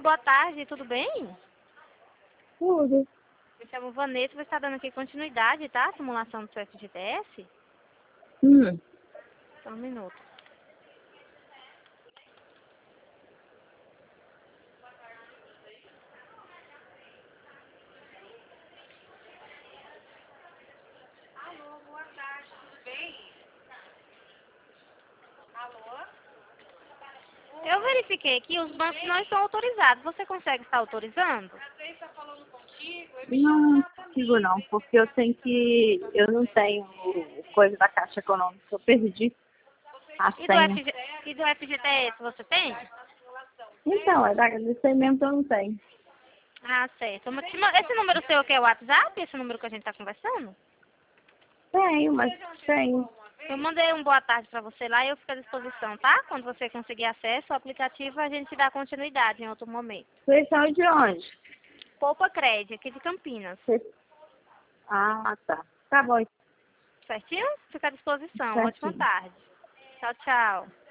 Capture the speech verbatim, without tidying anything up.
boa tarde, tudo bem? Tudo. Me chamo Vanessa, você está dando aqui continuidade, tá? Simulação do seu F G T S? Hum. Só um minuto. Alô, boa tarde, tudo bem? Alô? Eu verifiquei que os bancos não estão autorizados. Você consegue estar autorizando? Você está falando contigo? Eu me Não chamo consigo não, porque eu tenho que. Eu não tenho coisa da Caixa Econômica, eu perdi a E do, senha. F G... e do F G T S você tem? Então, é da- disso aí mesmo que eu não tenho. Ah, certo. Mas te ma- Esse número seu que é o WhatsApp? Esse número que a gente está conversando? Tenho, mas tenho. Eu mandei um boa tarde para você lá e eu fico à disposição, tá? Quando você conseguir acesso ao aplicativo, a gente dá continuidade em outro momento. Vocês são de onde? Poupa Crédito, aqui de Campinas. Vocês- Ah, tá. Tá bom, Certinho? Fica à disposição. certinho. Ótima tarde. Tchau, tchau.